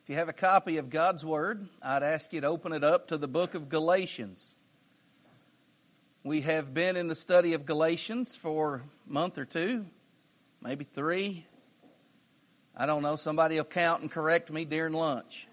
If you have a copy of God's Word, I'd ask you to open it up to the book of Galatians. We have been in the study of Galatians for a month or two, maybe 3. I don't know, somebody will count and correct me during lunch.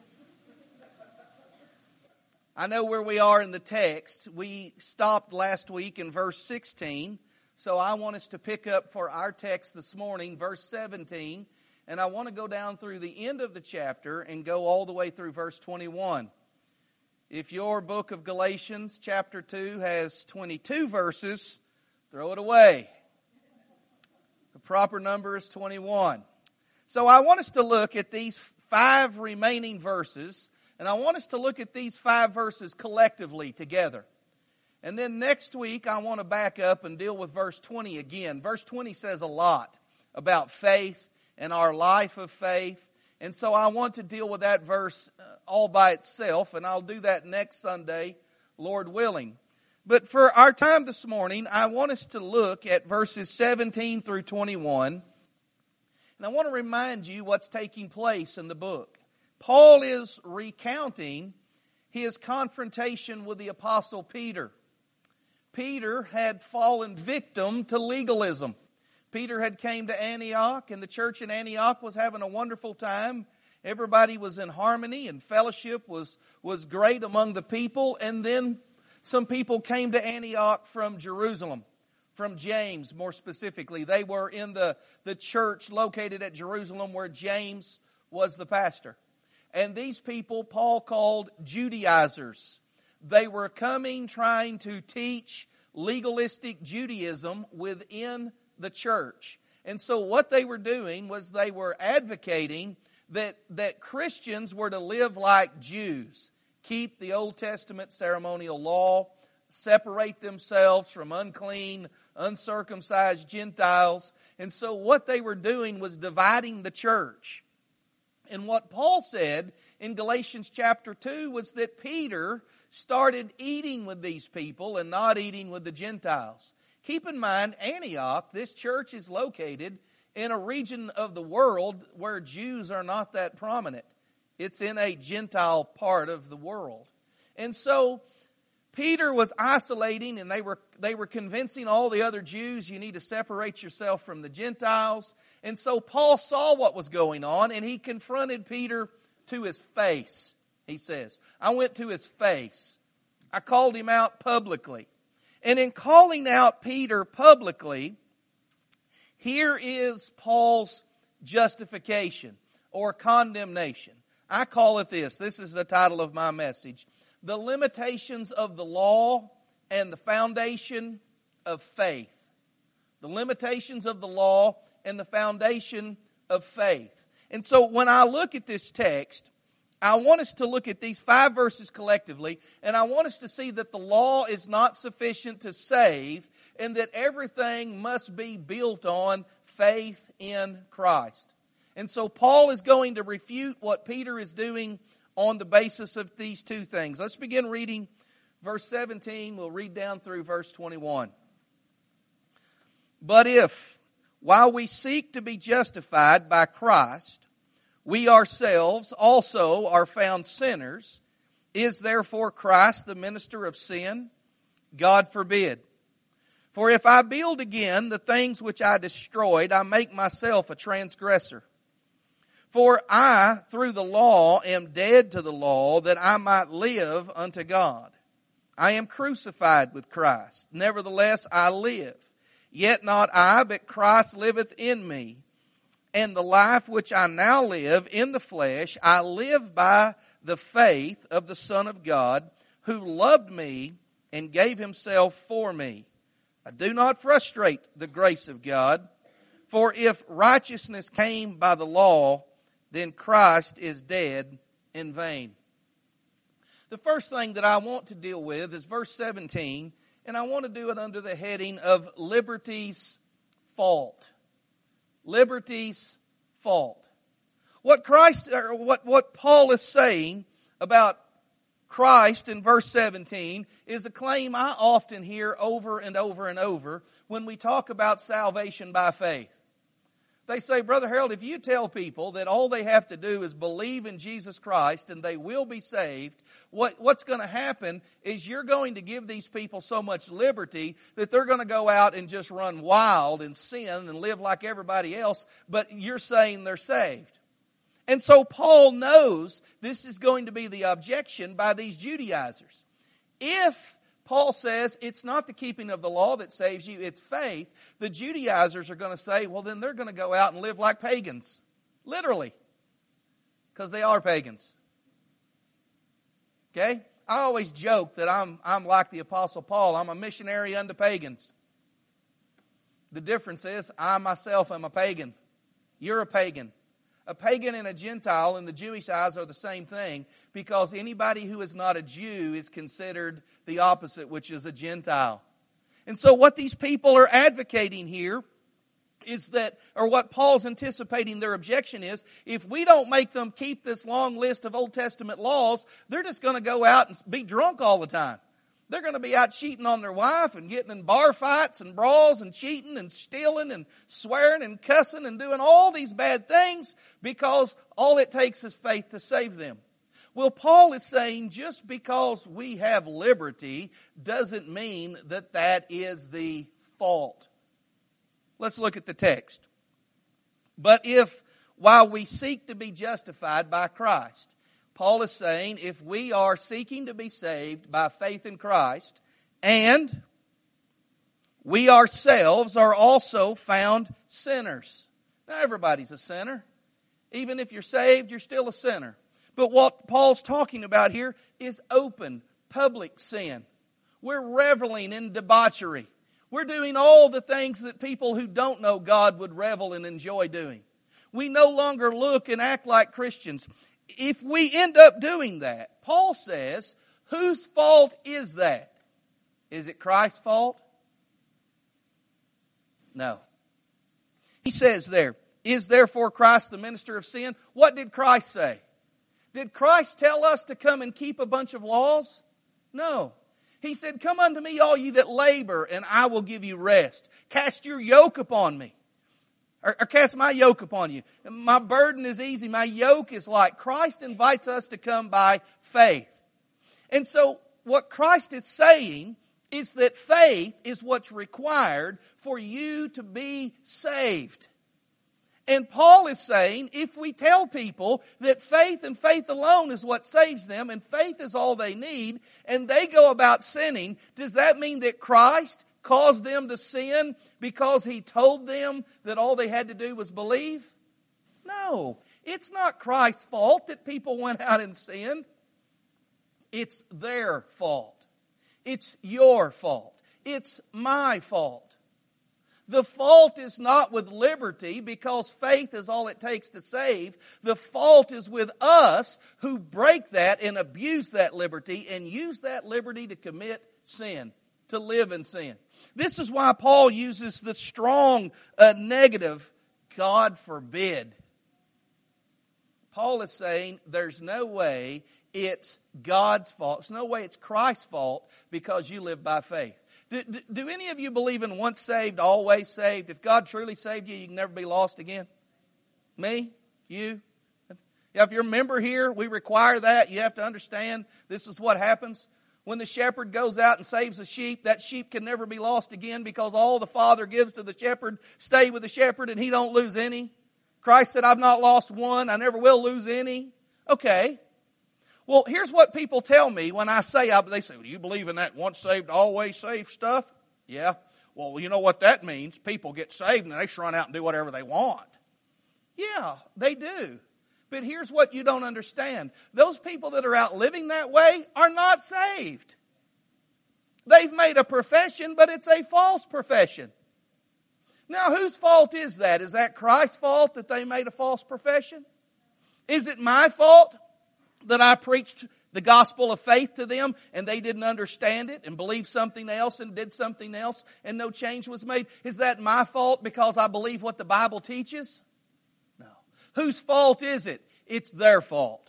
I know where we are in the text. We stopped last week in verse 16, so I want us to pick up for our text this morning, verse 17. And I want to go down through the end of the chapter and go all the way through verse 21. If your book of Galatians, chapter 2, has 22 verses, throw it away. The proper number is 21. So I want us to look at these 5 remaining verses, and I want us to look at these 5 verses collectively together. And then next week, I want to back up and deal with verse 20 again. Verse 20 says a lot about faith and our life of faith. And so I want to deal with that verse all by itself, and I'll do that next Sunday, Lord willing. But for our time this morning, I want us to look at verses 17 through 21. And I want to remind you what's taking place in the book. Paul is recounting his confrontation with the Apostle Peter. Peter had fallen victim to legalism. Peter had came to Antioch, and the church in Antioch was having a wonderful time. Everybody was in harmony, and fellowship was great among the people. And then some people came to Antioch from Jerusalem, from James more specifically. They were in the church located at Jerusalem where James was the pastor. And these people Paul called Judaizers. They were coming trying to teach legalistic Judaism within the church. And so what they were doing was they were advocating that Christians were to live like Jews, keep the Old Testament ceremonial law, separate themselves from unclean, uncircumcised Gentiles. And so what they were doing was dividing the church. And what Paul said in Galatians chapter 2 was that Peter started eating with these people and not eating with the Gentiles. Keep in mind, Antioch, this church is located in a region of the world where Jews are not that prominent. It's in a Gentile part of the world. And so Peter was isolating, and they were convincing all the other Jews, you need to separate yourself from the Gentiles. And so Paul saw what was going on, and he confronted Peter to his face, he says. I went to his face. I called him out publicly. And in calling out Peter publicly, here is Paul's justification or condemnation. I call it this. This is the title of my message. The limitations of the law and the foundation of faith. The limitations of the law and the foundation of faith. And so when I look at this text, I want us to look at these 5 verses collectively, and I want us to see that the law is not sufficient to save, and that everything must be built on faith in Christ. And so Paul is going to refute what Peter is doing on the basis of these 2 things. Let's begin reading verse 17. We'll read down through verse 21. But if, while we seek to be justified by Christ, we ourselves also are found sinners, is therefore Christ the minister of sin? God forbid. For if I build again the things which I destroyed, I make myself a transgressor. For I, through the law, am dead to the law, that I might live unto God. I am crucified with Christ. Nevertheless I live. Yet not I, but Christ liveth in me. And the life which I now live in the flesh, I live by the faith of the Son of God, who loved me and gave himself for me. I do not frustrate the grace of God, for if righteousness came by the law, then Christ is dead in vain. The first thing that I want to deal with is verse 17, and I want to do it under the heading of liberty's fault. Liberty's fault. What Paul is saying about Christ in verse 17 is a claim I often hear over and over and over when we talk about salvation by faith. They say, Brother Harold, if you tell people that all they have to do is believe in Jesus Christ and they will be saved, what's going to happen is you're going to give these people so much liberty that they're going to go out and just run wild and sin and live like everybody else, but you're saying they're saved. And so Paul knows this is going to be the objection by these Judaizers. If Paul says it's not the keeping of the law that saves you, it's faith, the Judaizers are going to say, well, then they're going to go out and live like pagans. Literally. Because they are pagans. Okay? I always joke that I'm like the Apostle Paul. I'm a missionary unto pagans. The difference is I myself am a pagan. You're a pagan. A pagan and a Gentile in the Jewish eyes are the same thing, because anybody who is not a Jew is considered the opposite, which is a Gentile. And so what these people are advocating here is that, or what Paul's anticipating their objection is, if we don't make them keep this long list of Old Testament laws, they're just going to go out and be drunk all the time. They're going to be out cheating on their wife and getting in bar fights and brawls and cheating and stealing and swearing and cussing and doing all these bad things because all it takes is faith to save them. Well, Paul is saying just because we have liberty doesn't mean that that is the fault. Let's look at the text. But if, while we seek to be justified by Christ, Paul is saying if we are seeking to be saved by faith in Christ, and we ourselves are also found sinners. Now everybody's a sinner. Even if you're saved, you're still a sinner. But what Paul's talking about here is open, public sin. We're reveling in debauchery. We're doing all the things that people who don't know God would revel and enjoy doing. We no longer look and act like Christians. If we end up doing that, Paul says, whose fault is that? Is it Christ's fault? No. He says there, is therefore Christ the minister of sin? What did Christ say? Did Christ tell us to come and keep a bunch of laws? No. He said, come unto me all ye that labor, and I will give you rest. Cast your yoke upon me. Or cast my yoke upon you. My burden is easy. My yoke is light. Christ invites us to come by faith. And so what Christ is saying is that faith is what's required for you to be saved. And Paul is saying if we tell people that faith and faith alone is what saves them, and faith is all they need, and they go about sinning, does that mean that Christ caused them to sin because He told them that all they had to do was believe? No. It's not Christ's fault that people went out and sinned. It's their fault. It's your fault. It's my fault. The fault is not with liberty because faith is all it takes to save. The fault is with us who break that and abuse that liberty and use that liberty to commit sin, to live in sin. This is why Paul uses the strong negative, God forbid. Paul is saying there's no way it's God's fault. There's no way it's Christ's fault because you live by faith. Do any of you believe in once saved, always saved? If God truly saved you, you can never be lost again? Me? You? Yeah, if you're a member here, we require that. You have to understand this is what happens. When the shepherd goes out and saves a sheep, that sheep can never be lost again because all the Father gives to the shepherd stay with the shepherd and he don't lose any. Christ said, I've not lost one. I never will lose any. Okay. Well, here's what people tell me when I say, they say, do you believe in that once saved, always saved stuff? Yeah. Well, you know what that means. People get saved and they just run out and do whatever they want. Yeah, they do. But here's what you don't understand. Those people that are out living that way are not saved. They've made a profession, but it's a false profession. Now, whose fault is that? Is that Christ's fault that they made a false profession? Is it my fault that I preached the gospel of faith to them and they didn't understand it and believed something else and did something else and no change was made? Is that my fault because I believe what the Bible teaches? No. Whose fault is it? It's their fault.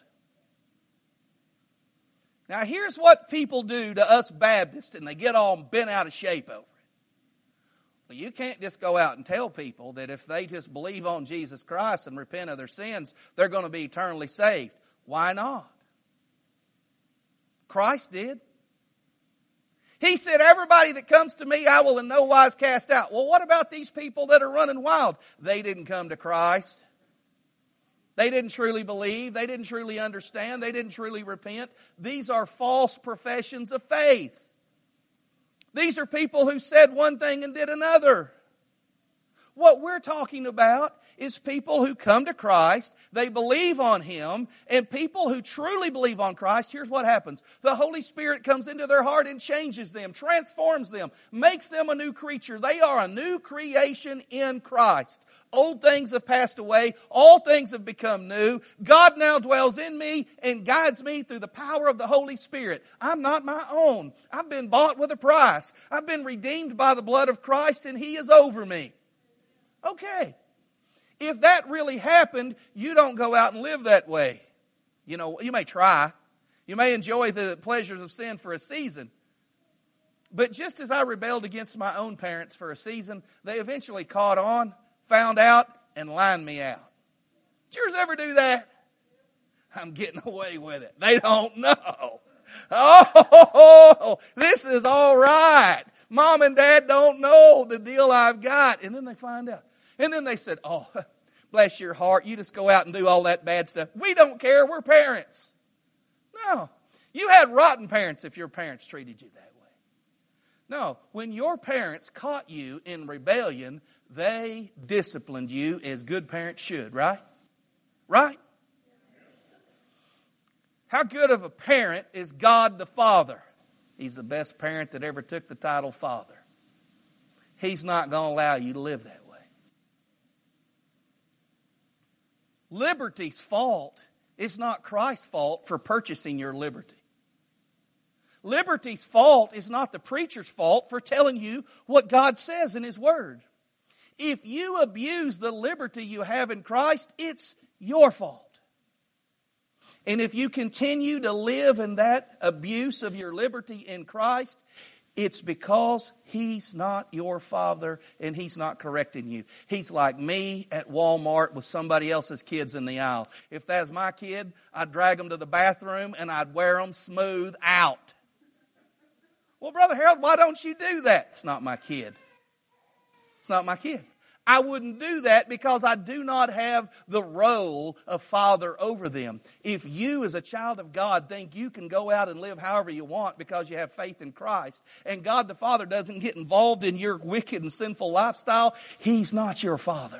Now here's what people do to us Baptists and they get all bent out of shape over it. Well, you can't just go out and tell people that if they just believe on Jesus Christ and repent of their sins, they're going to be eternally saved. Why not? Christ did. He said, everybody that comes to me, I will in no wise cast out. Well, what about these people that are running wild? They didn't come to Christ. They didn't truly believe. They didn't truly understand. They didn't truly repent. These are false professions of faith. These are people who said one thing and did another. What we're talking about is people who come to Christ, they believe on Him, and people who truly believe on Christ, here's what happens. The Holy Spirit comes into their heart and changes them, transforms them, makes them a new creature. They are a new creation in Christ. Old things have passed away. All things have become new. God now dwells in me and guides me through the power of the Holy Spirit. I'm not my own. I've been bought with a price. I've been redeemed by the blood of Christ, and He is over me. Okay. If that really happened, you don't go out and live that way. You know, you may try. You may enjoy the pleasures of sin for a season. But just as I rebelled against my own parents for a season, they eventually caught on, found out, and lined me out. Did yours ever do that? I'm getting away with it. They don't know. Oh, this is all right. Mom and Dad don't know the deal I've got. And then they find out. And then they said, oh, bless your heart, you just go out and do all that bad stuff. We don't care, we're parents. No, you had rotten parents if your parents treated you that way. No, when your parents caught you in rebellion, they disciplined you as good parents should, right? Right? How good of a parent is God the Father? He's the best parent that ever took the title Father. He's not going to allow you to live that way. Liberty's fault is not Christ's fault for purchasing your liberty. Liberty's fault is not the preacher's fault for telling you what God says in His Word. If you abuse the liberty you have in Christ, it's your fault. And if you continue to live in that abuse of your liberty in Christ, it's because He's not your Father and He's not correcting you. He's like me at Walmart with somebody else's kids in the aisle. If that's my kid, I'd drag them to the bathroom and I'd wear them smooth out. Well, Brother Harold, why don't you do that? It's not my kid. It's not my kid. I wouldn't do that because I do not have the role of father over them. If you as a child of God think you can go out and live however you want because you have faith in Christ, and God the Father doesn't get involved in your wicked and sinful lifestyle, He's not your Father.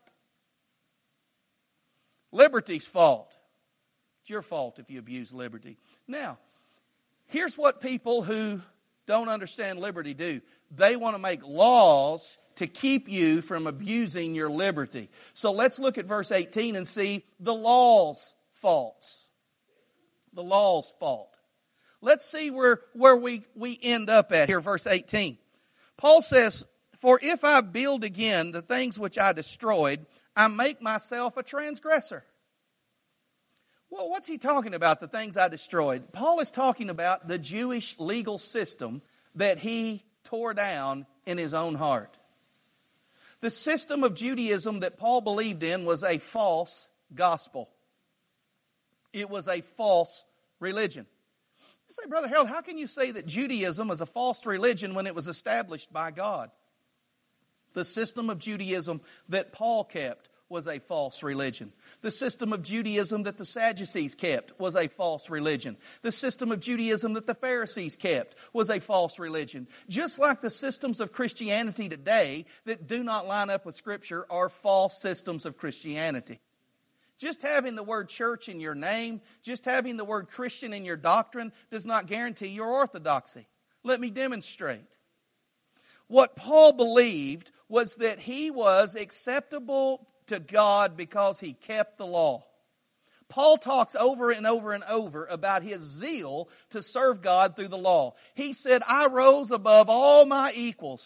Liberty's fault. It's your fault if you abuse liberty. Now, here's what people who don't understand liberty do. They want to make laws to keep you from abusing your liberty. So let's look at verse 18 and see the law's faults. The law's fault. Let's see where we end up at here, verse 18. Paul says, for if I build again the things which I destroyed, I make myself a transgressor. Well, what's he talking about, the things I destroyed? Paul is talking about the Jewish legal system that he tore down in his own heart. The system of Judaism that Paul believed in was a false gospel. It was a false religion. You say, Brother Harold, how can you say that Judaism is a false religion when it was established by God? The system of Judaism that Paul kept was a false religion. The system of Judaism that the Sadducees kept was a false religion. The system of Judaism that the Pharisees kept was a false religion. Just like the systems of Christianity today that do not line up with Scripture are false systems of Christianity. Just having the word church in your name, just having the word Christian in your doctrine does not guarantee your orthodoxy. Let me demonstrate. What Paul believed was that he was acceptable to God because he kept the law. Paul talks over and over and over about his zeal to serve God through the law. He said, I rose above all my equals.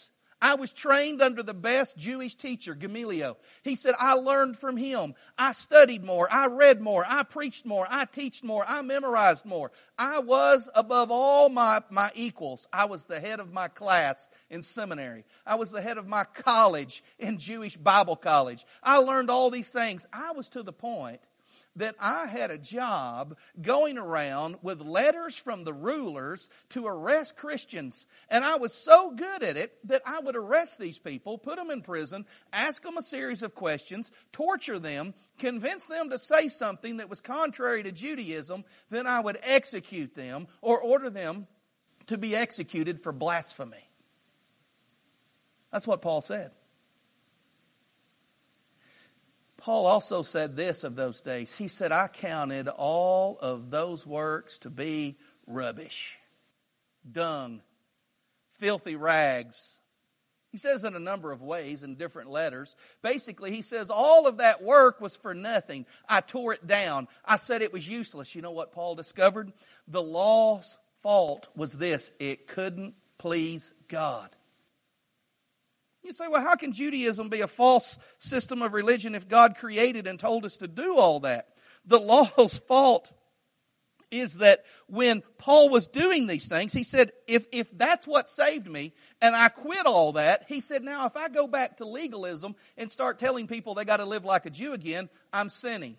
I was trained under the best Jewish teacher, Gamaliel. He said, I learned from him. I studied more. I read more. I preached more. I taught more. I memorized more. I was above all my equals. I was the head of my class in seminary. I was the head of my college in Jewish Bible college. I learned all these things. I was to the point that I had a job going around with letters from the rulers to arrest Christians. And I was so good at it that I would arrest these people, put them in prison, ask them a series of questions, torture them, convince them to say something that was contrary to Judaism, then I would execute them or order them to be executed for blasphemy. That's what Paul said. Paul also said this of those days. He said, I counted all of those works to be rubbish, dung, filthy rags. He says in a number of ways in different letters. Basically, he says all of that work was for nothing. I tore it down. I said it was useless. You know what Paul discovered? The law's fault was this. It couldn't please God. You say, well, how can Judaism be a false system of religion if God created and told us to do all that? The law's fault is that when Paul was doing these things, he said, if that's what saved me and I quit all that, he said, now if I go back to legalism and start telling people they got to live like a Jew again, I'm sinning.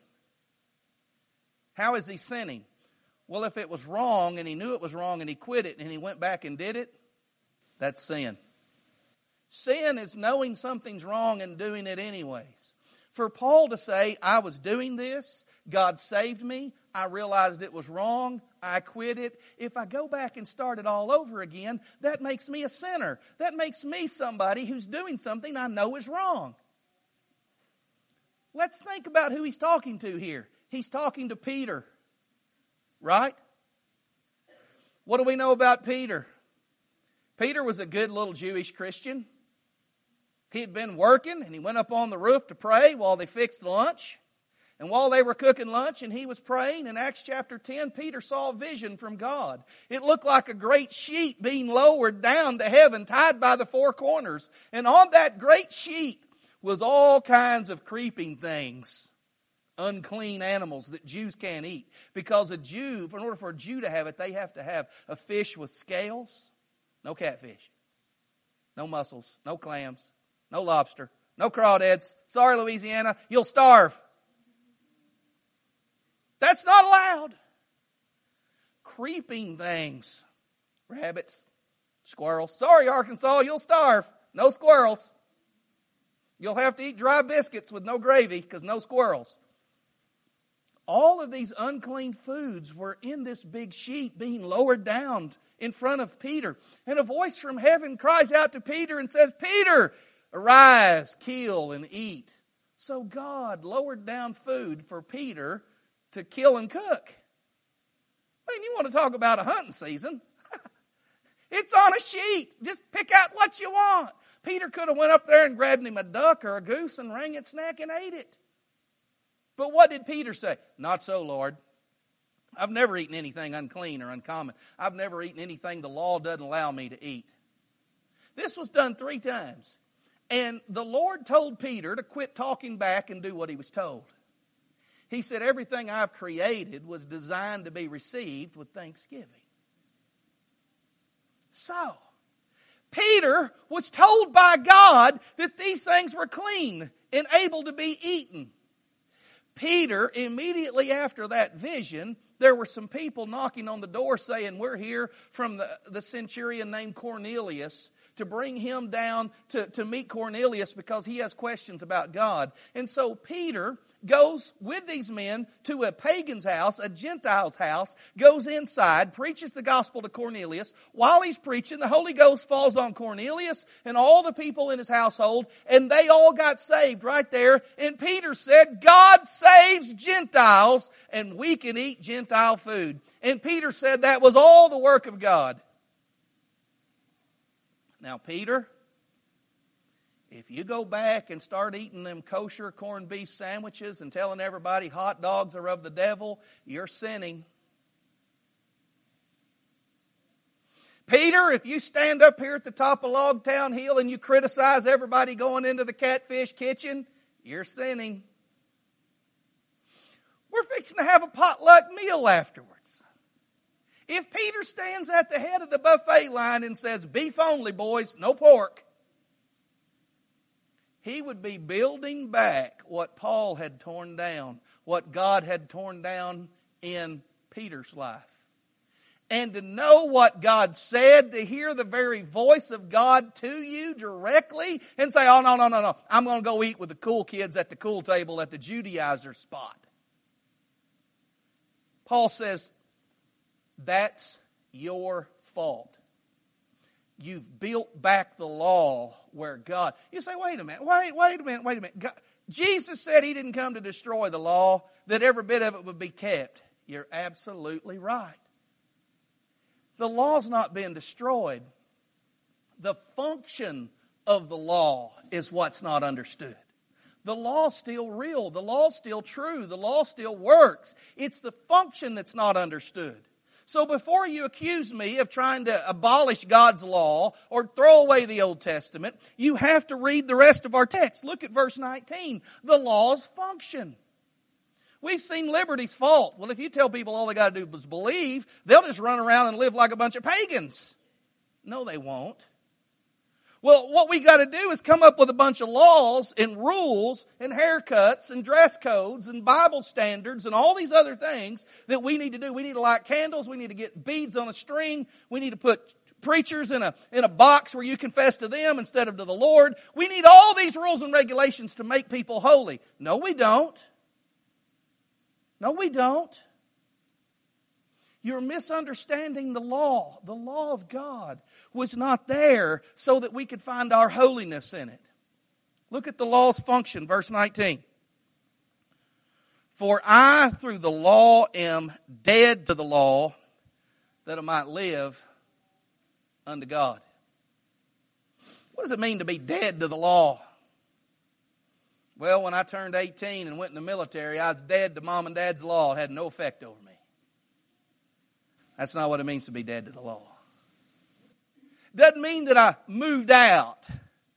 How is he sinning? Well, if it was wrong and he knew it was wrong and he quit it and he went back and did it, that's sin. Sin is knowing something's wrong and doing it anyways. For Paul to say, I was doing this, God saved me, I realized it was wrong, I quit it. If I go back and start it all over again, that makes me a sinner. That makes me somebody who's doing something I know is wrong. Let's think about who he's talking to here. He's talking to Peter, right? What do we know about Peter? Peter was a good little Jewish Christian. He had been working and he went up on the roof to pray while they fixed lunch. And while they were cooking lunch and he was praying, in Acts chapter 10, Peter saw a vision from God. It looked like a great sheet being lowered down to heaven, tied by the four corners. And on that great sheet was all kinds of creeping things, unclean animals that Jews can't eat. Because a Jew, in order for a Jew to have it, they have to have a fish with scales, no catfish, no mussels, no clams, no lobster, no crawdads. Sorry, Louisiana, you'll starve. That's not allowed. Creeping things. Rabbits, squirrels. Sorry, Arkansas, you'll starve. No squirrels. You'll have to eat dry biscuits with no gravy because no squirrels. All of these unclean foods were in this big sheet being lowered down in front of Peter. And a voice from heaven cries out to Peter and says, Peter, arise, kill, and eat. So God lowered down food for Peter to kill and cook. I mean, you want to talk about a hunting season? It's on a sheet. Just pick out what you want. Peter could have went up there and grabbed him a duck or a goose and wrung its neck and ate it. But what did Peter say? Not so, Lord. I've never eaten anything unclean or uncommon. I've never eaten anything the law doesn't allow me to eat. This was done 3 times. And the Lord told Peter to quit talking back and do what he was told. He said, everything I've created was designed to be received with thanksgiving. So, Peter was told by God that these things were clean and able to be eaten. Peter, immediately after that vision, there were some people knocking on the door saying, we're here from the centurion named Cornelius to bring him down to meet Cornelius because he has questions about God. And so Peter goes with these men to a pagan's house, a Gentile's house, goes inside, preaches the gospel to Cornelius. While he's preaching, the Holy Ghost falls on Cornelius and all the people in his household, and they all got saved right there. And Peter said, God saves Gentiles, and we can eat Gentile food. And Peter said that was all the work of God. Now, Peter, if you go back and start eating them kosher corned beef sandwiches and telling everybody hot dogs are of the devil, you're sinning. Peter, if you stand up here at the top of Logtown Hill and you criticize everybody going into the catfish kitchen, you're sinning. We're fixing to have a potluck meal afterwards. If Peter stands at the head of the buffet line and says, beef only, boys, no pork, he would be building back what Paul had torn down, what God had torn down in Peter's life. And to know what God said, to hear the very voice of God to you directly and say, oh, no. I'm going to go eat with the cool kids at the cool table at the Judaizer spot. Paul says, that's your fault. You've built back the law where God... You say, wait a minute. God, Jesus said He didn't come to destroy the law, that every bit of it would be kept. You're absolutely right. The law's not been destroyed. The function of the law is what's not understood. The law's still real. The law's still true. The law still works. It's the function that's not understood. So before you accuse me of trying to abolish God's law or throw away the Old Testament, you have to read the rest of our text. Look at verse 19. The law's function. We've seen liberty's fault. Well, if you tell people all they got to do is believe, they'll just run around and live like a bunch of pagans. No, they won't. Well, what we got to do is come up with a bunch of laws and rules and haircuts and dress codes and Bible standards and all these other things that we need to do. We need to light candles. We need to get beads on a string. We need to put preachers in a box where you confess to them instead of to the Lord. We need all these rules and regulations to make people holy. No, we don't. No, we don't. You're misunderstanding the law. The law of God was not there so that we could find our holiness in it. Look at the law's function, verse 19. For I, through the law, am dead to the law, that I might live unto God. What does it mean to be dead to the law? Well, when I turned 18 and went in the military, I was dead to mom and dad's law. It had no effect over me. That's not what it means to be dead to the law. Doesn't mean that I moved out.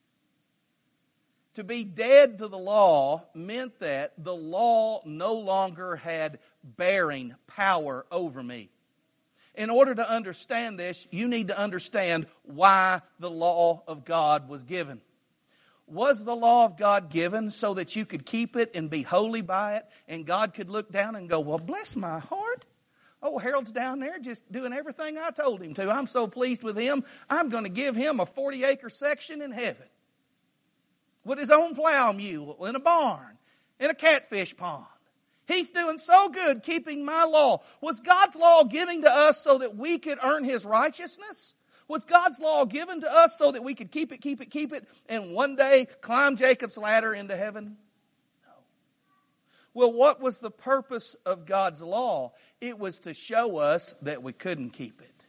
To be dead to the law meant that the law no longer had bearing power over me. In order to understand this, you need to understand why the law of God was given. Was the law of God given so that you could keep it and be holy by it, and God could look down and go, well, bless my heart. Oh, Harold's down there just doing everything I told him to. I'm so pleased with him. I'm going to give him a 40-acre section in heaven with his own plow mule in a barn, in a catfish pond. He's doing so good keeping my law. Was God's law given to us so that we could earn His righteousness? Was God's law given to us so that we could keep it, and one day climb Jacob's ladder into heaven? No. Well, what was the purpose of God's law? It was to show us that we couldn't keep it.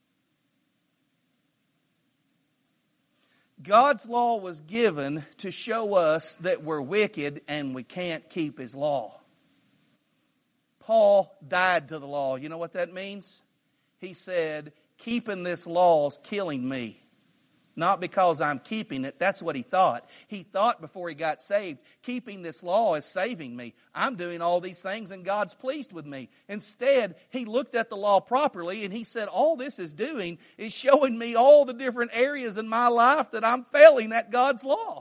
God's law was given to show us that we're wicked and we can't keep His law. Paul died to the law. You know what that means? He said, keeping this law is killing me. Not because I'm keeping it. That's what he thought. He thought before he got saved, keeping this law is saving me. I'm doing all these things and God's pleased with me. Instead, he looked at the law properly and he said, all this is doing is showing me all the different areas in my life that I'm failing at God's law.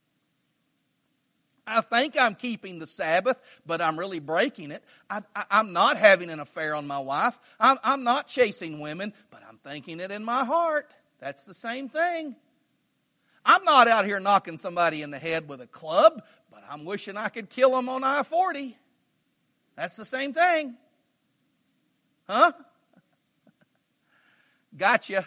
I think I'm keeping the Sabbath, but I'm really breaking it. I'm not having an affair on my wife. I'm not chasing women, but I'm thinking it in my heart. That's the same thing. I'm not out here knocking somebody in the head with a club, but I'm wishing I could kill them on I-40. That's the same thing. Huh? Gotcha.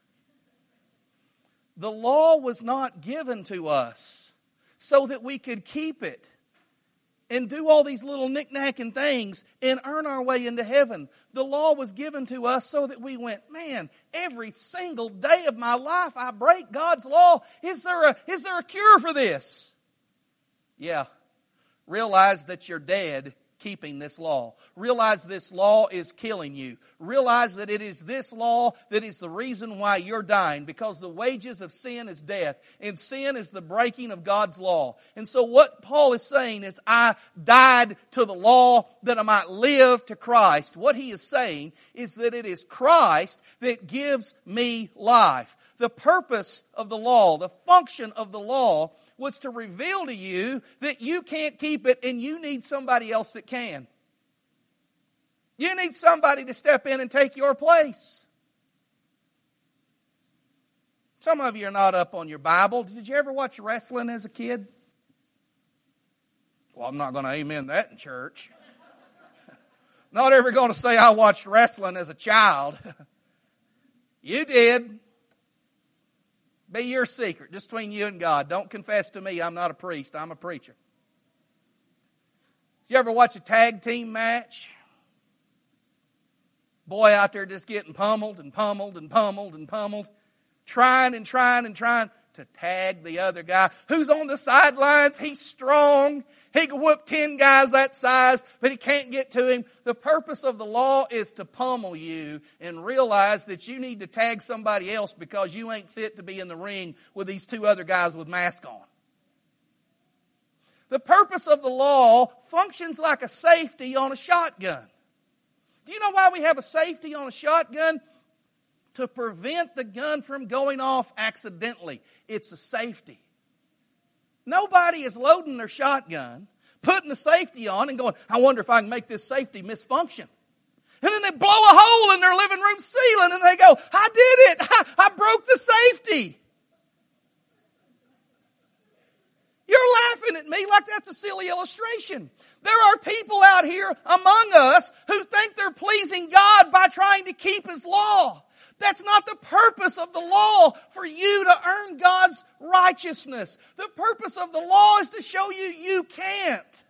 The law was not given to us so that we could keep it and do all these little knick-knacking things and earn our way into heaven. The law was given to us so that we went, man, every single day of my life I break God's law. Is there a cure for this? Yeah. Realize that you're dead keeping this law. Realize this law is killing you. Realize that it is this law that is the reason why you're dying, because the wages of sin is death, and sin is the breaking of God's law. And so what Paul is saying is, I died to the law that I might live to Christ. What he is saying is that it is Christ that gives me life. The purpose of the law, the function of the law, was to reveal to you that you can't keep it and you need somebody else that can. You need somebody to step in and take your place. Some of you are not up on your Bible. Did you ever watch wrestling as a kid? Well, I'm not going to amen that in church. Not ever going to say I watched wrestling as a child. You did. Be your secret, just between you and God. Don't confess to me I'm not a priest, I'm a preacher. You ever watch a tag team match? Boy out there just getting pummeled and pummeled and pummeled and pummeled. Trying to tag the other guy who's on the sidelines. He's strong. He can whoop 10 guys that size, but he can't get to him. The purpose of the law is to pummel you and realize that you need to tag somebody else because you ain't fit to be in the ring with these 2 other guys with masks on. The purpose of the law functions like a safety on a shotgun. Do you know why we have a safety on a shotgun? To prevent the gun from going off accidentally. It's a safety. Nobody is loading their shotgun, putting the safety on and going, I wonder if I can make this safety misfunction. And then they blow a hole in their living room ceiling and they go, I did it. I broke the safety. You're laughing at me like that's a silly illustration. There are people out here among us who think they're pleasing God by trying to keep His law. That's not the purpose of the law, for you to earn God's righteousness. The purpose of the law is to show you you can't.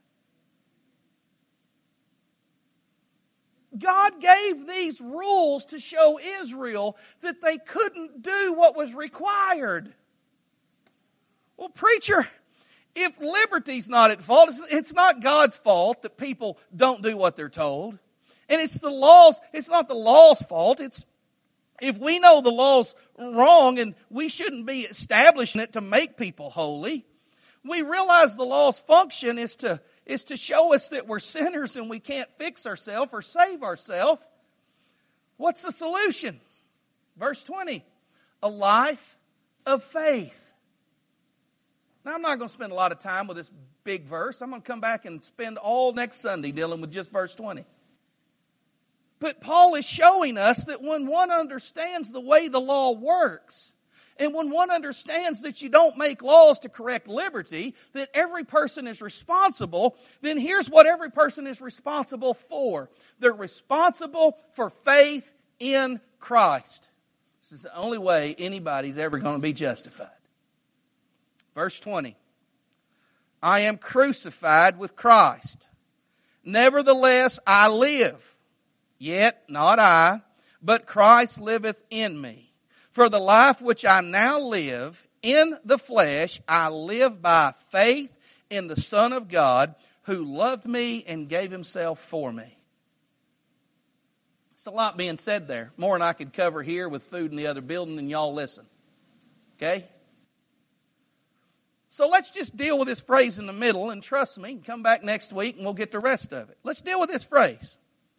God gave these rules to show Israel that they couldn't do what was required. Well, preacher, if liberty's not at fault, it's not God's fault that people don't do what they're told. And it's not the law's fault. If we know the law's wrong and we shouldn't be establishing it to make people holy, we realize the law's function is to show us that we're sinners and we can't fix ourselves or save ourselves. What's the solution? Verse 20, a life of faith. Now, I'm not going to spend a lot of time with this big verse. I'm going to come back and spend all next Sunday dealing with just verse 20. But Paul is showing us that when one understands the way the law works, and when one understands that you don't make laws to correct liberty, that every person is responsible, then here's what every person is responsible for. They're responsible for faith in Christ. This is the only way anybody's ever going to be justified. Verse 20. I am crucified with Christ. Nevertheless, I live. Yet not I, but Christ liveth in me. For the life which I now live in the flesh, I live by faith in the Son of God, who loved me and gave Himself for me. It's a lot being said there. More than I could cover here with food in the other building, and y'all listen. Okay? So let's just deal with this phrase in the middle, and trust me, come back next week and we'll get the rest of it. Let's deal with this phrase.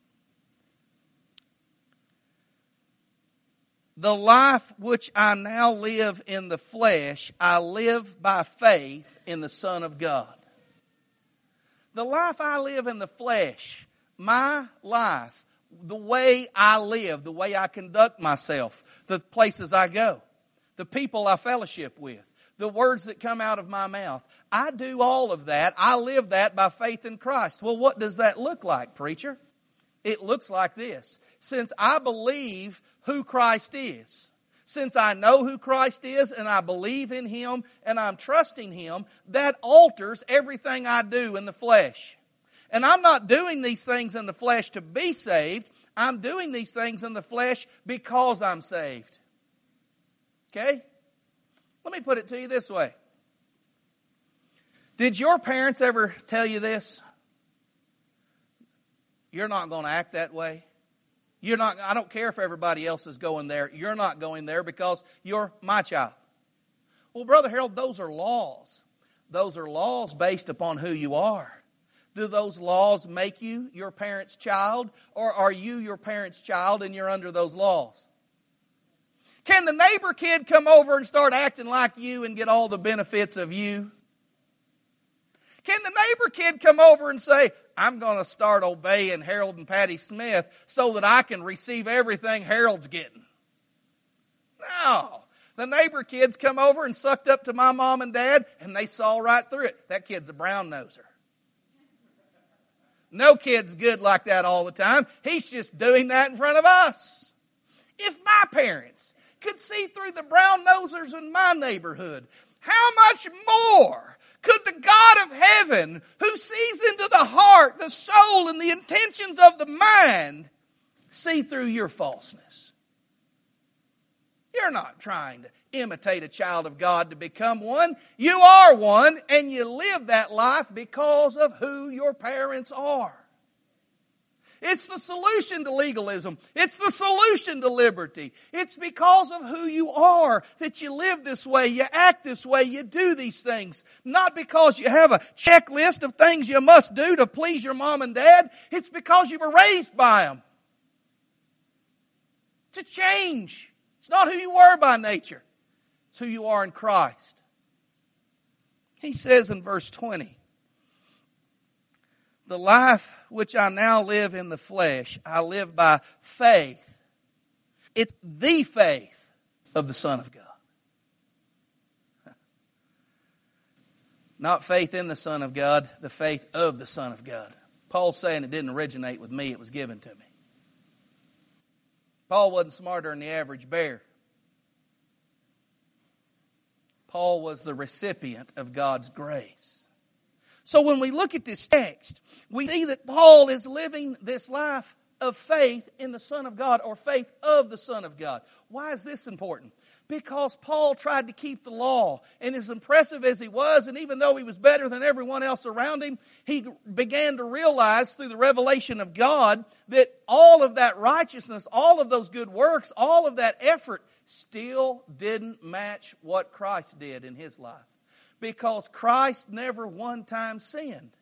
The life which I now live in the flesh, I live by faith in the Son of God. The life I live in the flesh, my life, the way I live, the way I conduct myself, the places I go, the people I fellowship with, the words that come out of my mouth. I do all of that. I live that by faith in Christ. Well, what does that look like, preacher? It looks like this. Since I believe who Christ is, since I know who Christ is and I believe in Him and I'm trusting Him, that alters everything I do in the flesh. And I'm not doing these things in the flesh to be saved. I'm doing these things in the flesh because I'm saved. Okay? Let me put it to you this way. Did your parents ever tell you this? you're not going to act that way. I don't care if everybody else is going there. You're not going there because you're my child. Well, Brother Harold, those are laws. Those are laws based upon who you are. Do those laws make you your parent's child, or are you your parent's child and you're under those laws? Can the neighbor kid come over and start acting like you and get all the benefits of you? Can the neighbor kid come over and say, I'm going to start obeying Harold and Patty Smith so that I can receive everything Harold's getting? No. The neighbor kids come over and sucked up to my mom and dad, and they saw right through it. That kid's a brown noser. No kid's good like that all the time. He's just doing that in front of us. If my parents could see through the brown nosers in my neighborhood, how much more could the God of heaven, who sees into the heart, the soul, and the intentions of the mind, see through your falseness? You're not trying to imitate a child of God to become one. You are one, and you live that life because of who your parents are. It's the solution to legalism. It's the solution to liberty. It's because of who you are that you live this way, you act this way, you do these things. Not because you have a checklist of things you must do to please your mom and dad. It's because you were raised by them. It's a change. It's not who you were by nature. It's who you are in Christ. He says in verse 20, the life which I now live in the flesh, I live by faith. It's the faith of the Son of God. Not faith in the Son of God, the faith of the Son of God. Paul's saying it didn't originate with me, it was given to me. Paul wasn't smarter than the average bear. Paul was the recipient of God's grace. So when we look at this text, we see that Paul is living this life of faith in the Son of God, or faith of the Son of God. Why is this important? Because Paul tried to keep the law, and as impressive as he was, and even though he was better than everyone else around him, he began to realize through the revelation of God that all of that righteousness, all of those good works, all of that effort still didn't match what Christ did in his life. Because Christ never one time sinned.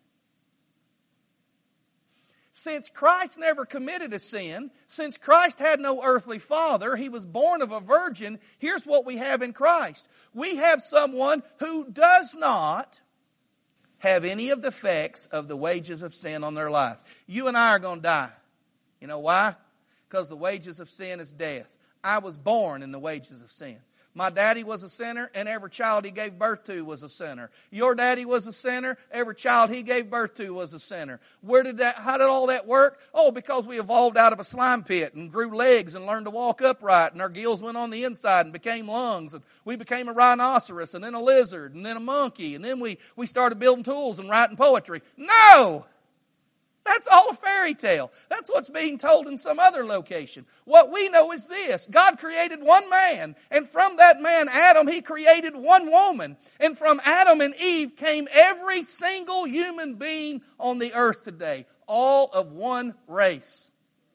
Since Christ never committed a sin, since Christ had no earthly father, he was born of a virgin, here's what we have in Christ. We have someone who does not have any of the effects of the wages of sin on their life. You and I are going to die. You know why? Because the wages of sin is death. I was born in the wages of sin. My daddy was a sinner, and every child he gave birth to was a sinner. Your daddy was a sinner. Every child he gave birth to was a sinner. How did all that work? Oh, because we evolved out of a slime pit and grew legs and learned to walk upright, and our gills went on the inside and became lungs, and we became a rhinoceros, and then a lizard, and then a monkey, and then we started building tools and writing poetry. No! That's all a fairy tale. That's what's being told in some other location. What we know is this. God created one man, and from that man, Adam, he created one woman. And from Adam and Eve came every single human being on the earth today. All of one race.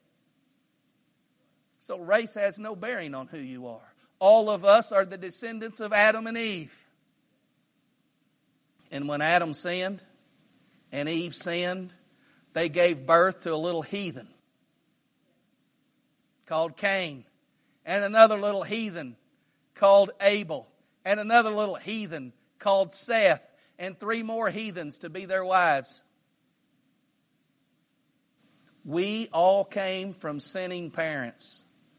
So race has no bearing on who you are. All of us are the descendants of Adam and Eve. And when Adam sinned and Eve sinned, they gave birth to a little heathen called Cain, and another little heathen called Abel, and another little heathen called Seth, and 3 more heathens to be their wives. We all came from sinning parents.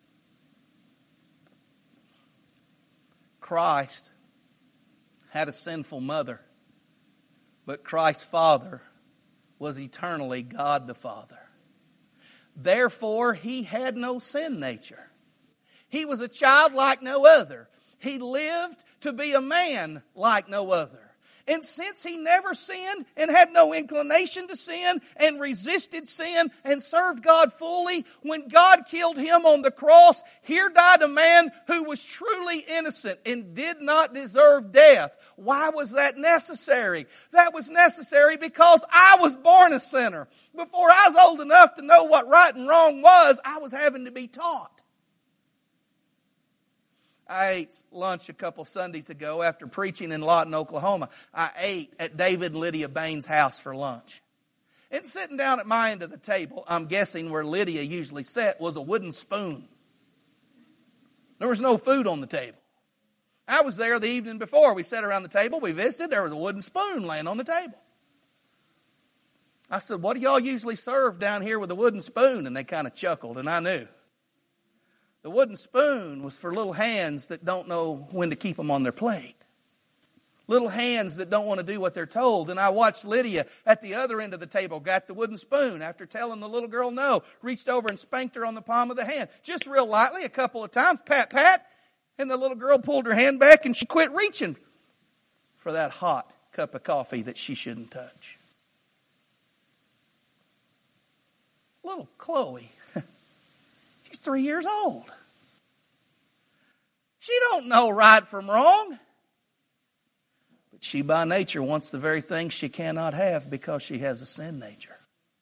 Christ had a sinful mother, but Christ's father was eternally God the Father. Therefore, he had no sin nature. He was a child like no other. He lived to be a man like no other. And since he never sinned and had no inclination to sin and resisted sin and served God fully, when God killed him on the cross, here died a man who was truly innocent and did not deserve death. Why was that necessary? That was necessary because I was born a sinner. Before I was old enough to know what right and wrong was, I was having to be taught. I ate lunch a couple Sundays ago after preaching in Lawton, Oklahoma. I ate at David and Lydia Bain's house for lunch. And sitting down at my end of the table, I'm guessing where Lydia usually sat, was a wooden spoon. There was no food on the table. I was there the evening before. We sat around the table, we visited, there was a wooden spoon laying on the table. I said, "What do y'all usually serve down here with a wooden spoon?" And they kind of chuckled, and I knew. The wooden spoon was for little hands that don't know when to keep them on their plate. Little hands that don't want to do what they're told. And I watched Lydia at the other end of the table, got the wooden spoon. After telling the little girl no, reached over and spanked her on the palm of the hand. Just real lightly, a couple of times, pat, pat. And the little girl pulled her hand back and she quit reaching for that hot cup of coffee that she shouldn't touch. Little Chloe, she's 3 years old. She don't know right from wrong. But she by nature wants the very thing she cannot have because she has a sin nature.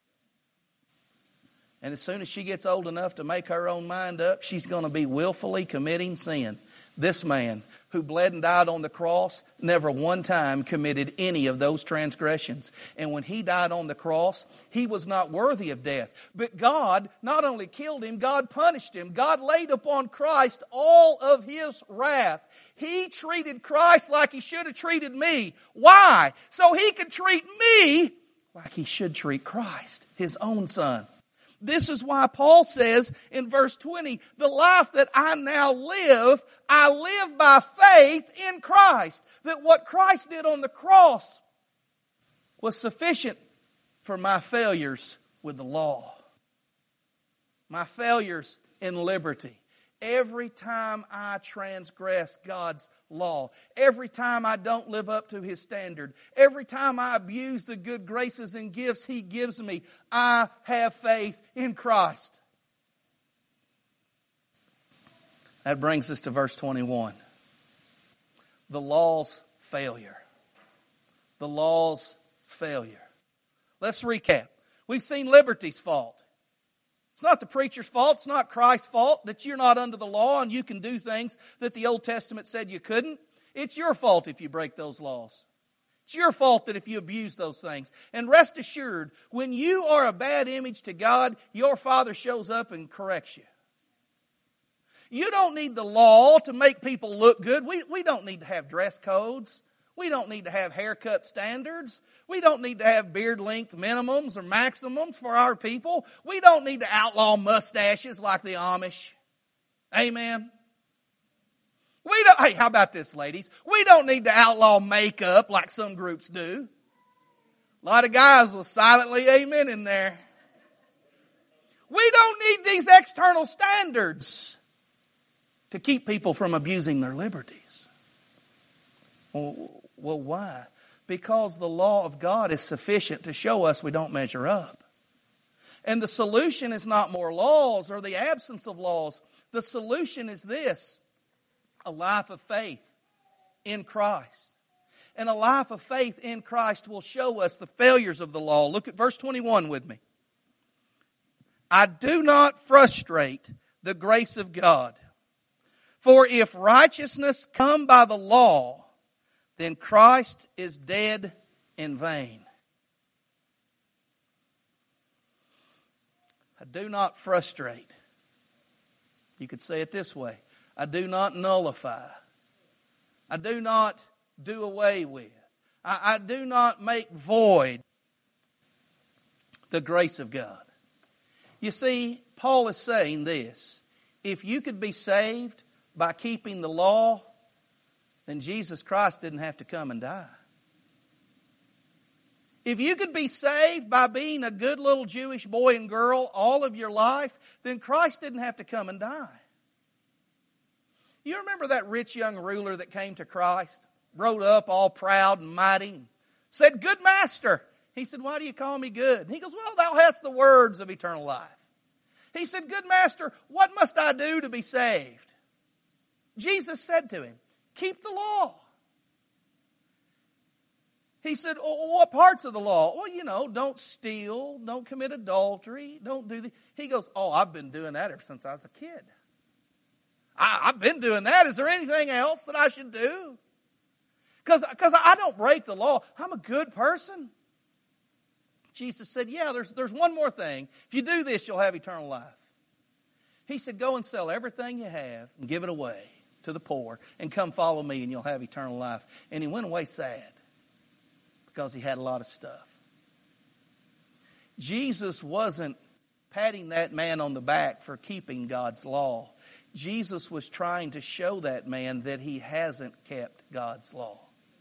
And as soon as she gets old enough to make her own mind up, she's going to be willfully committing sin. This man who bled and died on the cross never one time committed any of those transgressions. And when he died on the cross, he was not worthy of death. But God not only killed him, God punished him. God laid upon Christ all of his wrath. He treated Christ like he should have treated me. Why? So he could treat me like he should treat Christ, his own son. This is why Paul says in verse 20, the life that I now live, I live by faith in Christ. That what Christ did on the cross was sufficient for my failures with the law. My failures in liberty. Every time I transgress God's law, every time I don't live up to his standard, every time I abuse the good graces and gifts he gives me, I have faith in Christ. That brings us to verse 21. The law's failure. The law's failure. Let's recap. We've seen liberty's fault. It's not the preacher's fault. It's not Christ's fault that you're not under the law and you can do things that the Old Testament said you couldn't. It's your fault if you break those laws. It's your fault that if you abuse those things. And rest assured, when you are a bad image to God, your Father shows up and corrects you. You don't need the law to make people look good. We don't need to have dress codes. We don't need to have haircut standards. We don't need to have beard length minimums or maximums for our people. We don't need to outlaw mustaches like the Amish. Amen. Hey, how about this, ladies? We don't need to outlaw makeup like some groups do. A lot of guys will silently amen in there. We don't need these external standards to keep people from abusing their liberties. Well, why? Because the law of God is sufficient to show us we don't measure up. And the solution is not more laws or the absence of laws. The solution is this: a life of faith in Christ. And a life of faith in Christ will show us the failures of the law. Look at verse 21 with me. I do not frustrate the grace of God. For if righteousness come by the law, then Christ is dead in vain. I do not frustrate. You could say it this way. I do not nullify. I do not do away with. I do not make void the grace of God. You see, Paul is saying this. If you could be saved by keeping the law, then Jesus Christ didn't have to come and die. If you could be saved by being a good little Jewish boy and girl all of your life, then Christ didn't have to come and die. You remember that rich young ruler that came to Christ? rode up all proud and mighty, said, "Good master." He said, "Why do you call me good?" And he goes, "Well, thou hast the words of eternal life." He said, "Good master, what must I do to be saved?" Jesus said to him, "Keep the law." He said, "Oh, what parts of the law?" "Well, don't steal, don't commit adultery, don't do the..." He goes, "Oh, I've been doing that ever since I was a kid. I've been doing that. Is there anything else that I should do? Because I don't break the law. I'm a good person." Jesus said, "Yeah, there's one more thing. If you do this, you'll have eternal life." He said, "Go and sell everything you have and give it away to the poor and come follow me and you'll have eternal life." And he went away sad because he had a lot of stuff. Jesus wasn't patting that man on the back for keeping God's law. Jesus was trying to show that man that he hasn't kept God's law.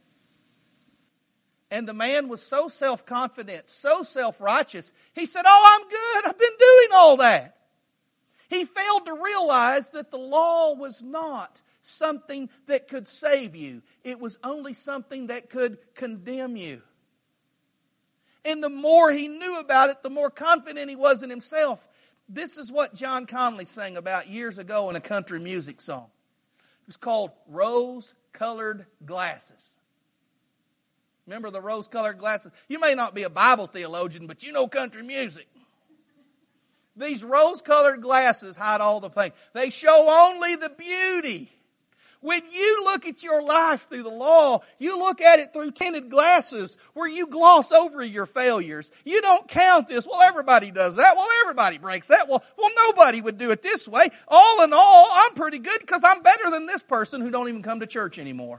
And the man was so self-confident, so self-righteous, he said, "Oh, I'm good. I've been doing all that." He failed to realize that the law was not something that could save you. It was only something that could condemn you. And the more he knew about it, the more confident he was in himself. This is what John Conley sang about years ago in a country music song. It was called "Rose-Colored Glasses." Remember the rose-colored glasses? You may not be a Bible theologian, but you know country music. These rose-colored glasses hide all the pain. They show only the beauty. When you look at your life through the law, you look at it through tinted glasses where you gloss over your failures. You don't count this. Well, everybody does that. Well, everybody breaks that. Well, nobody would do it this way. All in all, I'm pretty good because I'm better than this person who don't even come to church anymore.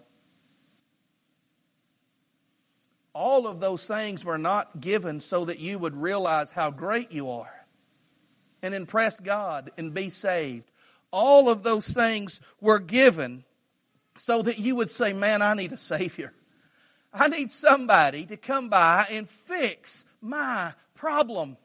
All of those things were not given so that you would realize how great you are and impress God and be saved. All of those things were given so that you would say, "Man, I need a Savior. I need somebody to come by and fix my problem."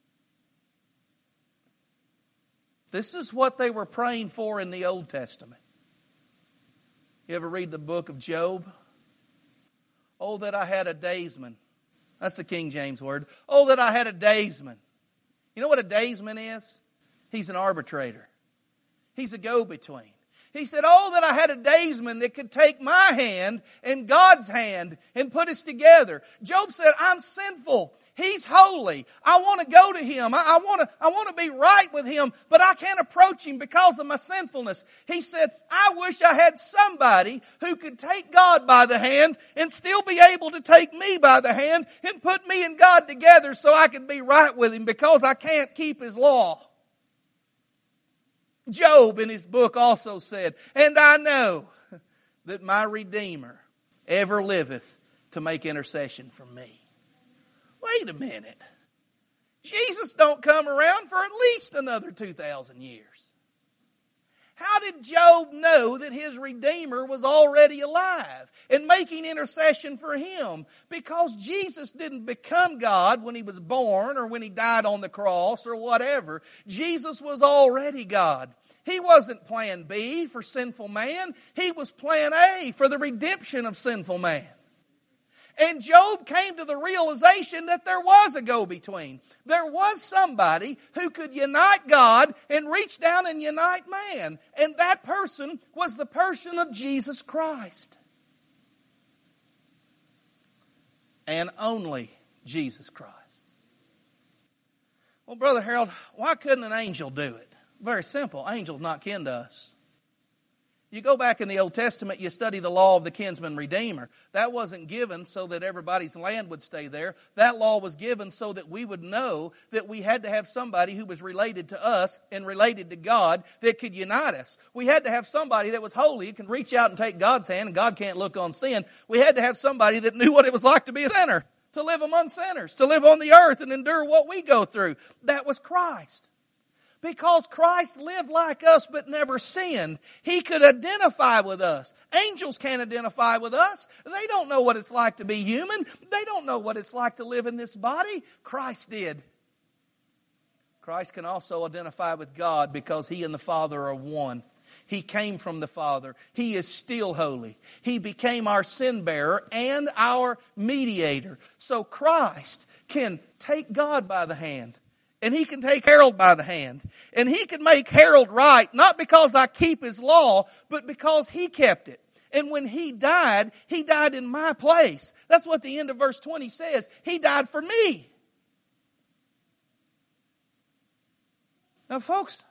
This is what they were praying for in the Old Testament. You ever read the book of Job? "Oh, that I had a daysman." That's the King James word. "Oh, that I had a daysman." You know what a daysman is? He's an arbitrator. He's a go-between. He said, "Oh, that I had a daysman that could take my hand and God's hand and put us together." Job said, "I'm sinful. He's holy. I want to go to Him. I want to be right with Him, but I can't approach Him because of my sinfulness." He said, "I wish I had somebody who could take God by the hand and still be able to take me by the hand and put me and God together so I could be right with Him because I can't keep His law." Job in his book also said, "And I know that my Redeemer ever liveth to make intercession for me." Wait a minute. Jesus don't come around for at least another 2,000 years. How did Job know that his Redeemer was already alive and making intercession for him? Because Jesus didn't become God when He was born or when He died on the cross or whatever. Jesus was already God. He wasn't plan B for sinful man. He was plan A for the redemption of sinful man. And Job came to the realization that there was a go-between. There was somebody who could unite God and reach down and unite man. And that person was the person of Jesus Christ. And only Jesus Christ. Well, Brother Harold, why couldn't an angel do it? Very simple. Angels not kin to us. You go back in the Old Testament, you study the law of the kinsman redeemer. That wasn't given so that everybody's land would stay there. That law was given so that we would know that we had to have somebody who was related to us and related to God that could unite us. We had to have somebody that was holy, who could reach out and take God's hand, and God can't look on sin. We had to have somebody that knew what it was like to be a sinner, to live among sinners, to live on the earth and endure what we go through. That was Christ. Because Christ lived like us but never sinned, He could identify with us. Angels can't identify with us. They don't know what it's like to be human. They don't know what it's like to live in this body. Christ did. Christ can also identify with God because He and the Father are one. He came from the Father. He is still holy. He became our sin bearer and our mediator. So Christ can take God by the hand. And He can take Harold by the hand. And He can make Harold right, not because I keep His law, but because He kept it. And when He died in my place. That's what the end of verse 20 says. He died for me. Now, folks,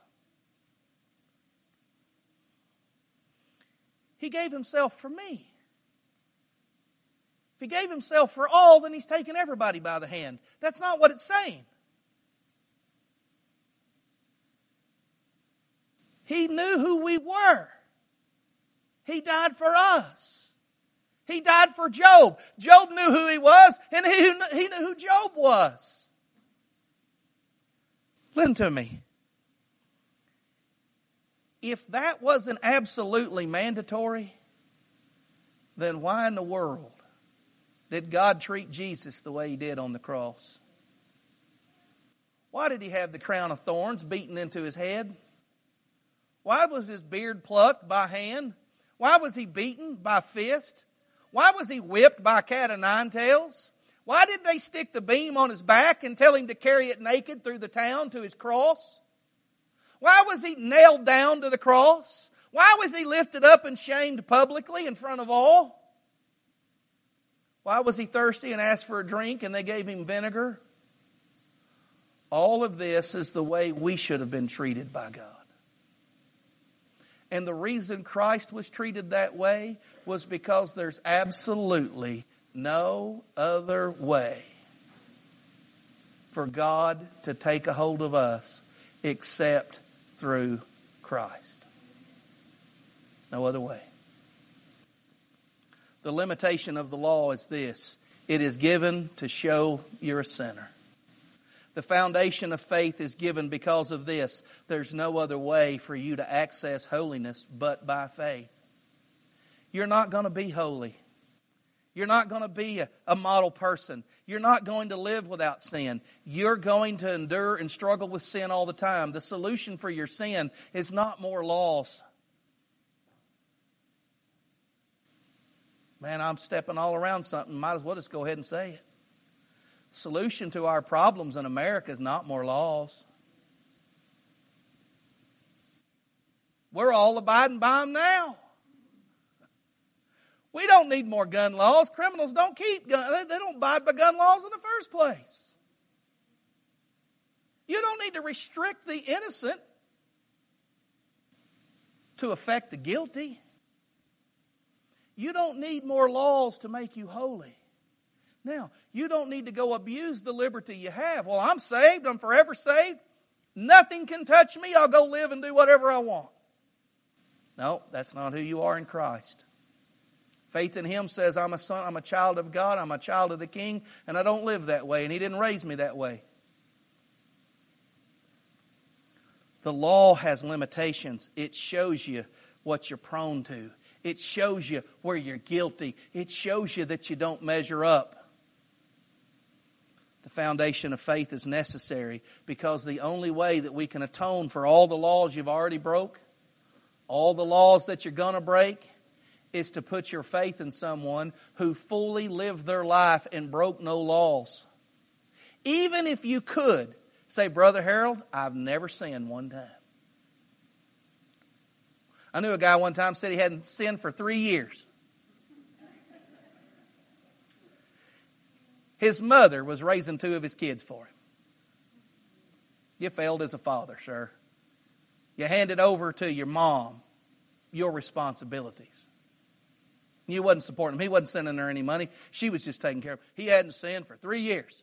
He gave Himself for me. If He gave Himself for all, then He's taken everybody by the hand. That's not what it's saying. He knew who we were. He died for us. He died for Job. Job knew who he was, and he knew who Job was. Listen to me. If that wasn't absolutely mandatory, then why in the world did God treat Jesus the way He did on the cross? Why did He have the crown of thorns beaten into His head? Why was His beard plucked by hand? Why was He beaten by fist? Why was He whipped by a cat of nine tails? Why did they stick the beam on His back and tell Him to carry it naked through the town to His cross? Why was He nailed down to the cross? Why was He lifted up and shamed publicly in front of all? Why was He thirsty and asked for a drink and they gave Him vinegar? All of this is the way we should have been treated by God. And the reason Christ was treated that way was because there's absolutely no other way for God to take a hold of us except through Christ. No other way. The limitation of the law is this: it is given to show you're a sinner. The foundation of faith is given because of this. There's no other way for you to access holiness but by faith. You're not going to be holy. You're not going to be a model person. You're not going to live without sin. You're going to endure and struggle with sin all the time. The solution for your sin is not more laws. Man, I'm stepping all around something. Might as well just go ahead and say it. Solution to our problems in America is not more laws. We're all abiding by them now. We don't need more gun laws. Criminals don't keep guns. They don't abide by gun laws in the first place. You don't need to restrict the innocent to affect the guilty. You don't need more laws to make you holy. Now, you don't need to go abuse the liberty you have. Well, I'm saved. I'm forever saved. Nothing can touch me. I'll go live and do whatever I want. No, that's not who you are in Christ. Faith in Him says, I'm a son, I'm a child of God, I'm a child of the King, and I don't live that way, and He didn't raise me that way. The law has limitations. It shows you what you're prone to. It shows you where you're guilty. It shows you that you don't measure up. The foundation of faith is necessary because the only way that we can atone for all the laws you've already broke, all the laws that you're going to break, is to put your faith in someone who fully lived their life and broke no laws. Even if you could say, Brother Harold, I've never sinned one time. I knew a guy one time said he hadn't sinned for 3 years. His mother was raising 2 of his kids for him. You failed as a father, sir. You handed over to your mom your responsibilities. You wasn't supporting him. He wasn't sending her any money. She was just taking care of him. He hadn't sinned for 3 years.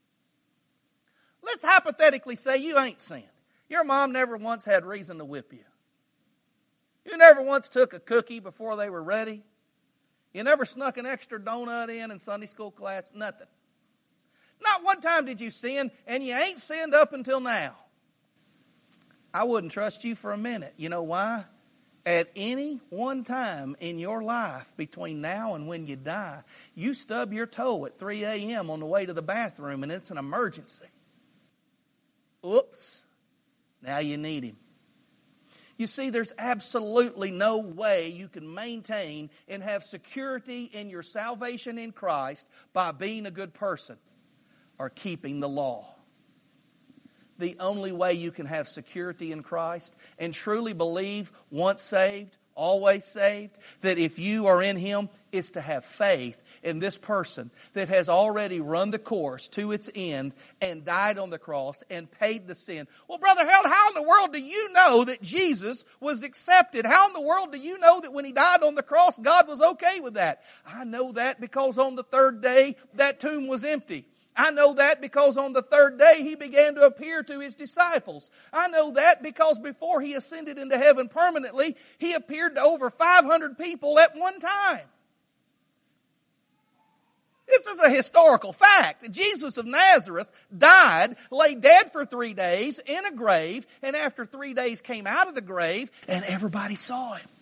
Let's hypothetically say you ain't sinned. Your mom never once had reason to whip you. You never once took a cookie before they were ready. You never snuck an extra donut in Sunday school class. Nothing. Not one time did you sin, and you ain't sinned up until now. I wouldn't trust you for a minute. You know why? At any one time in your life between now and when you die, you stub your toe at 3 a.m. on the way to the bathroom, and it's an emergency. Oops. Now you need Him. You see, there's absolutely no way you can maintain and have security in your salvation in Christ by being a good person or keeping the law. The only way you can have security in Christ and truly believe once saved, always saved, that if you are in Him, is to have faith in this person that has already run the course to its end and died on the cross and paid the sin. Well, Brother Harold, how in the world do you know that Jesus was accepted? How in the world do you know that when He died on the cross, God was okay with that? I know that because on the third day, that tomb was empty. I know that because on the third day He began to appear to His disciples. I know that because before He ascended into heaven permanently, He appeared to over 500 people at one time. This is a historical fact. Jesus of Nazareth died, lay dead for 3 days in a grave, and after 3 days came out of the grave, and everybody saw Him.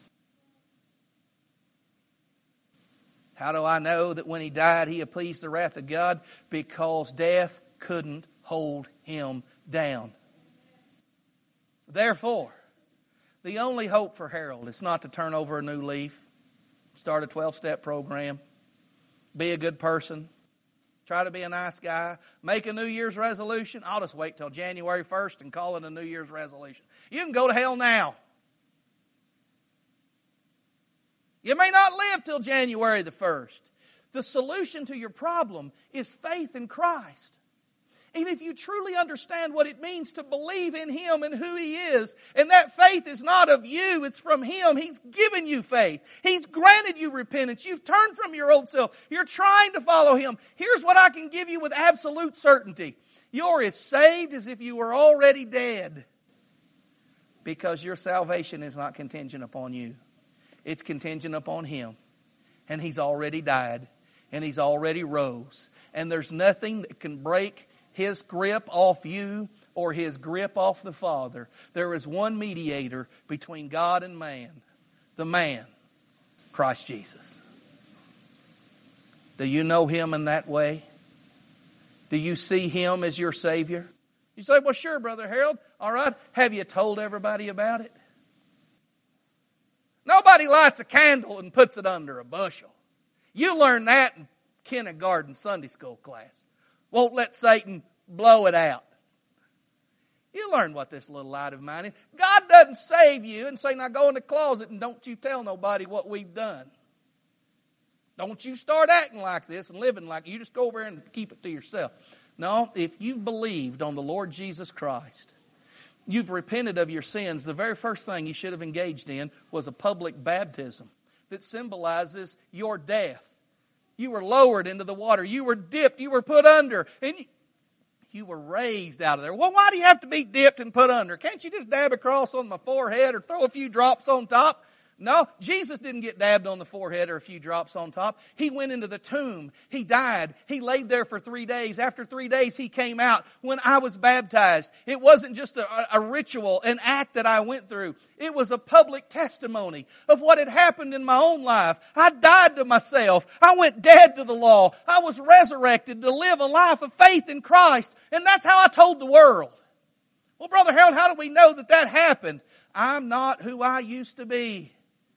How do I know that when He died, He appeased the wrath of God? Because death couldn't hold Him down. Therefore, the only hope for Harold is not to turn over a new leaf, start a 12-step program, be a good person, try to be a nice guy, make a New Year's resolution. I'll just wait till January 1st and call it a New Year's resolution. You can go to hell now. You may not live till January the 1st. The solution to your problem is faith in Christ. And if you truly understand what it means to believe in Him and who He is, and that faith is not of you, it's from Him. He's given you faith. He's granted you repentance. You've turned from your old self. You're trying to follow Him. Here's what I can give you with absolute certainty. You're as saved as if you were already dead. Because your salvation is not contingent upon you. It's contingent upon Him. And He's already died. And He's already rose. And there's nothing that can break His grip off you or His grip off the Father. There is one mediator between God and man. The man, Christ Jesus. Do you know Him in that way? Do you see Him as your Savior? You say, well, sure, Brother Harold. All right. Have you told everybody about it? Nobody lights a candle and puts it under a bushel. You learn that in kindergarten Sunday school class. Won't let Satan blow it out. You learn what this little light of mine is. God doesn't save you and say, now go in the closet and don't you tell nobody what we've done. Don't you start acting like this and living like you just go over there and keep it to yourself. No, if you've believed on the Lord Jesus Christ, you've repented of your sins, the very first thing you should have engaged in was a public baptism that symbolizes your death. You were lowered into the water. You were dipped. You were put under. And you were raised out of there. Well, why do you have to be dipped and put under? Can't you just dab a cross on my forehead or throw a few drops on top? No, Jesus didn't get dabbed on the forehead or a few drops on top. He went into the tomb. He died. He laid there for 3 days. After 3 days, He came out. When I was baptized, it wasn't just a ritual, an act that I went through. It was a public testimony of what had happened in my own life. I died to myself. I went dead to the law. I was resurrected to live a life of faith in Christ. And that's how I told the world. Well, Brother Harold, how do we know that that happened? I'm not who I used to be.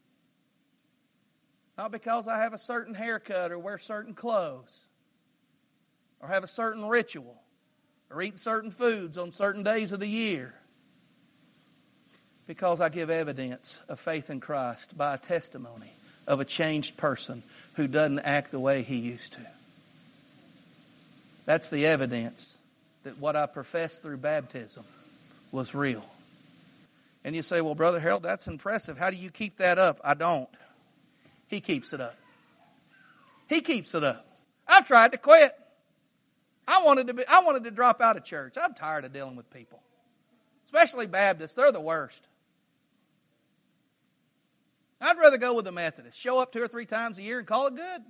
Not because I have a certain haircut or wear certain clothes or have a certain ritual or eat certain foods on certain days of the year. Because I give evidence of faith in Christ by a testimony of a changed person who doesn't act the way he used to. That's the evidence that what I professed through baptism was real. And you say, well, Brother Harold, that's impressive. How do you keep that up? I don't. He keeps it up. He keeps it up. I've tried to quit. I wanted to drop out of church. I'm tired of dealing with people. Especially Baptists. They're the worst. I'd rather go with the Methodists. Show up 2 or 3 times a year and call it good.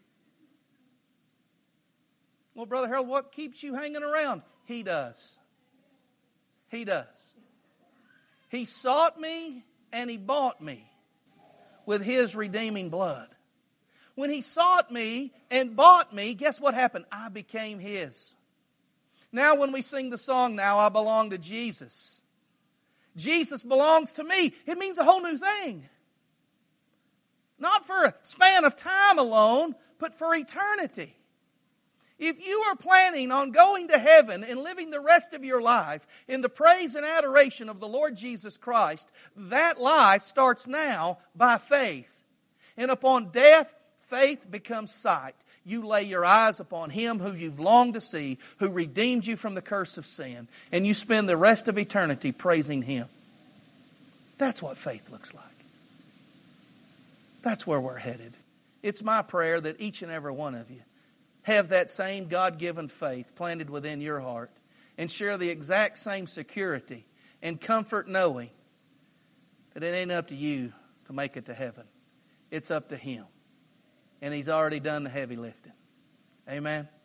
Well, Brother Harold, what keeps you hanging around? He does. He does. He sought me and He bought me with His redeeming blood. When He sought me and bought me, guess what happened? I became His. Now when we sing the song, Now I Belong to Jesus, Jesus belongs to me. It means a whole new thing. Not for a span of time alone, but for eternity. If you are planning on going to heaven and living the rest of your life in the praise and adoration of the Lord Jesus Christ, that life starts now by faith. And upon death, faith becomes sight. You lay your eyes upon Him who you've longed to see, who redeemed you from the curse of sin, and you spend the rest of eternity praising Him. That's what faith looks like. That's where we're headed. It's my prayer that each and every one of you have that same God-given faith planted within your heart and share the exact same security and comfort knowing that it ain't up to you to make it to heaven. It's up to Him. And He's already done the heavy lifting. Amen.